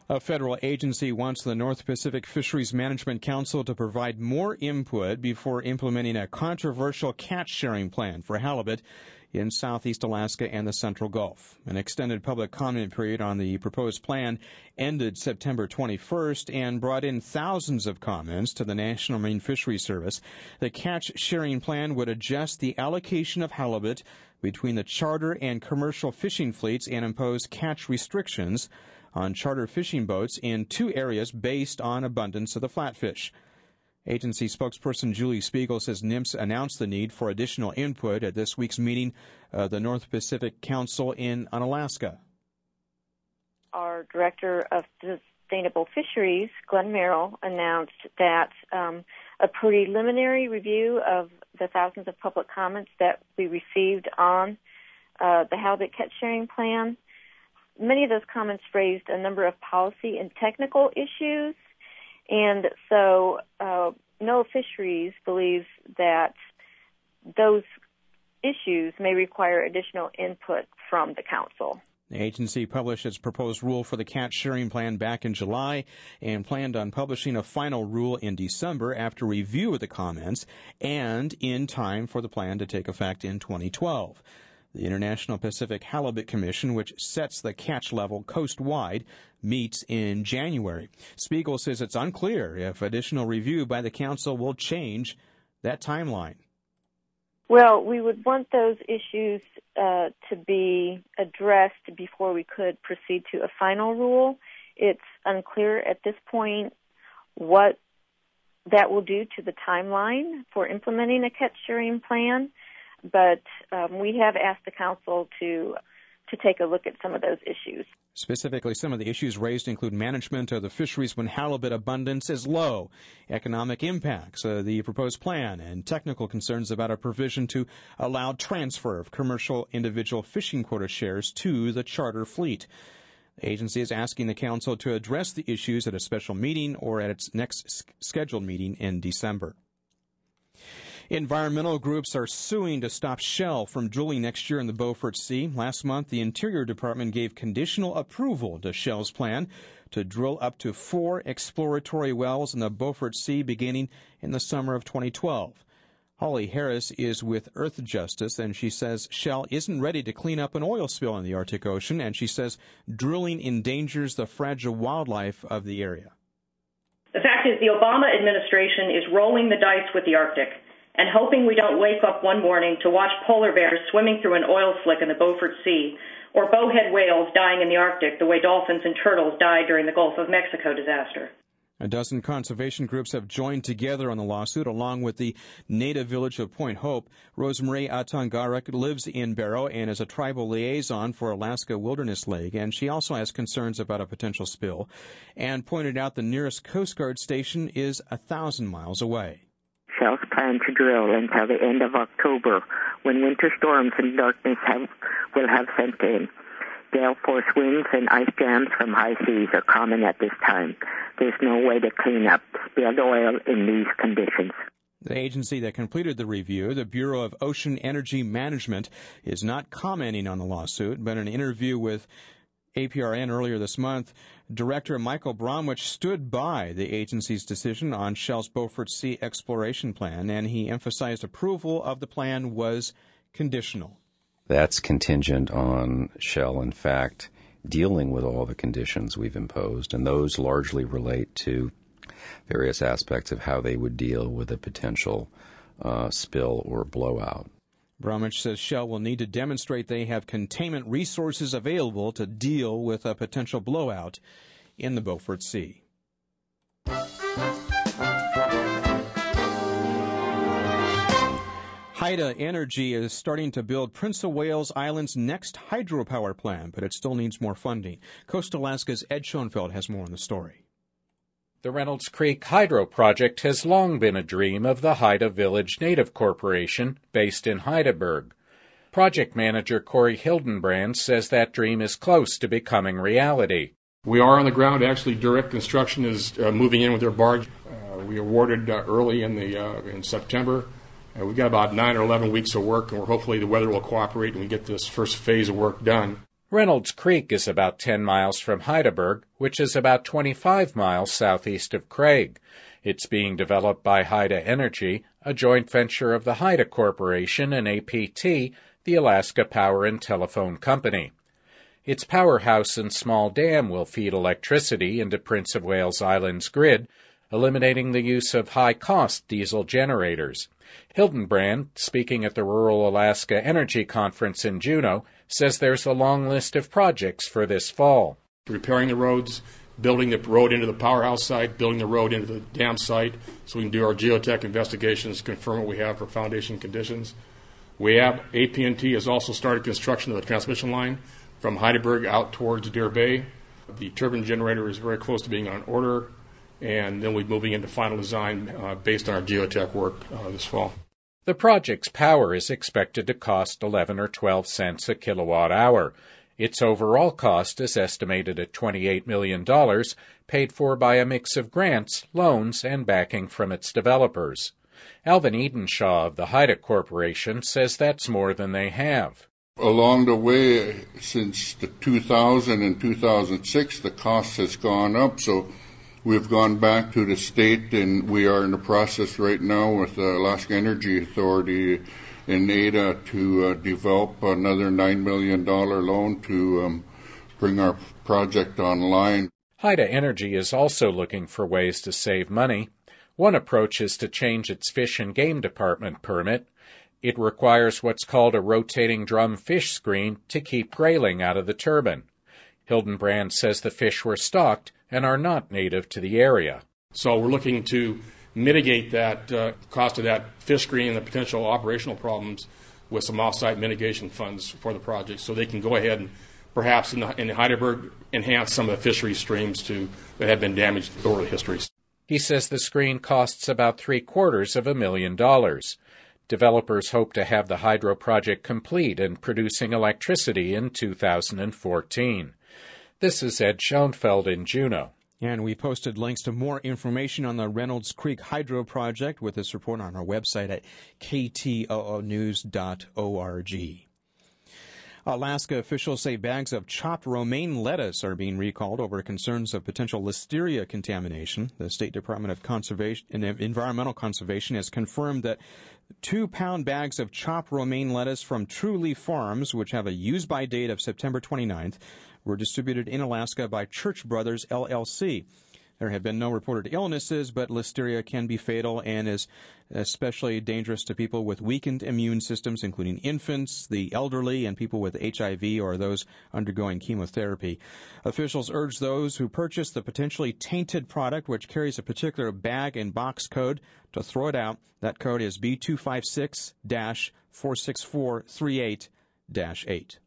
A federal agency wants the North Pacific Fisheries Management Council to provide more input before implementing a controversial catch-sharing plan for halibut in southeast Alaska and the Central Gulf. An extended public comment period on the proposed plan ended September 21st and brought in thousands of comments to the National Marine Fisheries Service. The catch-sharing plan would adjust the allocation of halibut between the charter and commercial fishing fleets and impose catch restrictions on charter fishing boats in two areas based on abundance of the flatfish. Agency spokesperson Julie Spiegel says NMFS announced the need for additional input at this week's meeting of the North Pacific Council in Unalaska. Our Director of Sustainable Fisheries, Glenn Merrill, announced that a preliminary review of the thousands of public comments that we received on the halibut catch-sharing plan. Many of those comments raised a number of policy and technical issues, and so NOAA Fisheries believes that those issues may require additional input from the Council. The agency published its proposed rule for the catch-sharing plan back in July and planned on publishing a final rule in December after review of the comments and in time for the plan to take effect in 2012. The International Pacific Halibut Commission, which sets the catch level coast-wide, meets in January. Spiegel says it's unclear if additional review by the Council will change that timeline. Well, we would want those issues to be addressed before we could proceed to a final rule. It's unclear at this point what that will do to the timeline for implementing a catch-sharing plan. But we have asked the Council to take a look at some of those issues. Specifically, some of the issues raised include management of the fisheries when halibut abundance is low, economic impacts of the proposed plan, and technical concerns about a provision to allow transfer of commercial individual fishing quota shares to the charter fleet. The agency is asking the Council to address the issues at a special meeting or at its next scheduled meeting in December. Environmental groups are suing to stop Shell from drilling next year in the Beaufort Sea. Last month, the Interior Department gave conditional approval to Shell's plan to drill up to 4 exploratory wells in the Beaufort Sea beginning in the summer of 2012. Holly Harris is with Earth Justice, and she says Shell isn't ready to clean up an oil spill in the Arctic Ocean, and she says drilling endangers the fragile wildlife of the area. The fact is the Obama administration is rolling the dice with the Arctic and hoping we don't wake up one morning to watch polar bears swimming through an oil slick in the Beaufort Sea or bowhead whales dying in the Arctic the way dolphins and turtles died during the Gulf of Mexico disaster. A dozen conservation groups have joined together on the lawsuit, along with the native village of Point Hope. Rosemarie Atangarak lives in Barrow and is a tribal liaison for Alaska Wilderness League, and she also has concerns about a potential spill and pointed out the nearest Coast Guard station is 1,000 miles away. Shell's plan to drill until the end of October, when winter storms and darkness will have set in. Gale force winds and ice jams from high seas are common at this time. There's no way to clean up spilled oil in these conditions. The agency that completed the review, the Bureau of Ocean Energy Management, is not commenting on the lawsuit, but in an interview with APRN earlier this month, Director Michael Bromwich stood by the agency's decision on Shell's Beaufort Sea exploration plan, and he emphasized approval of the plan was conditional. That's contingent on Shell, in fact, dealing with all the conditions we've imposed, and those largely relate to various aspects of how they would deal with a potential spill or blowout. Bromwich says Shell will need to demonstrate they have containment resources available to deal with a potential blowout in the Beaufort Sea. Haida Energy is starting to build Prince of Wales Island's next hydropower plant, but it still needs more funding. Coast Alaska's Ed Schoenfeld has more on the story. The Reynolds Creek Hydro Project has long been a dream of the Haida Village Native Corporation, based in Heidelberg. Project manager Corey Hildenbrand says that dream is close to becoming reality. We are on the ground. Actually, direct construction is moving in with their barge. We awarded early in September. We've got about 9 or 11 weeks of work, and hopefully the weather will cooperate and we get this first phase of work done. Reynolds Creek is about 10 miles from Heidelberg, which is about 25 miles southeast of Craig. It's being developed by Haida Energy, a joint venture of the Haida Corporation and APT, the Alaska Power and Telephone Company. Its powerhouse and small dam will feed electricity into Prince of Wales Island's grid, eliminating the use of high-cost diesel generators. Hildenbrand, speaking at the Rural Alaska Energy Conference in Juneau, says there's a long list of projects for this fall. Repairing the roads, building the road into the powerhouse site, building the road into the dam site so we can do our geotech investigations, confirm what we have for foundation conditions. AT&T has also started construction of the transmission line from Heidelberg out towards Deer Bay. The turbine generator is very close to being on order, and then we'll be moving into final design based on our geotech work this fall. The project's power is expected to cost 11 or 12 cents a kilowatt hour. Its overall cost is estimated at $28 million, paid for by a mix of grants, loans, and backing from its developers. Alvin Edenshaw of the Haida Corporation says that's more than they have. Along the way, since the 2000 and 2006, the cost has gone up, so we've gone back to the state, and we are in the process right now with the Alaska Energy Authority in Ada to develop another $9 million loan to bring our project online. Haida Energy is also looking for ways to save money. One approach is to change its fish and game department permit. It requires what's called a rotating drum fish screen to keep grayling out of the turbine. Hildenbrand says the fish were stocked and are not native to the area. So we're looking to mitigate that cost of that fish screen and the potential operational problems with some off-site mitigation funds for the project, so they can go ahead and perhaps in Heidelberg enhance some of the fishery streams that have been damaged over the history. He says the screen costs about $750,000. Developers hope to have the hydro project complete and producing electricity in 2014. This is Ed Schoenfeld in Juneau. And we posted links to more information on the Reynolds Creek Hydro Project with this report on our website at ktoonews.org. Alaska officials say bags of chopped romaine lettuce are being recalled over concerns of potential listeria contamination. The State Department of Conservation and Environmental Conservation has confirmed that 2-pound bags of chopped romaine lettuce from True Leaf Farms, which have a use-by date of September 29th, were distributed in Alaska by Church Brothers, LLC. There have been no reported illnesses, but listeria can be fatal and is especially dangerous to people with weakened immune systems, including infants, the elderly, and people with HIV or those undergoing chemotherapy. Officials urge those who purchase the potentially tainted product, which carries a particular bag and box code, to throw it out. That code is B256-46438-8.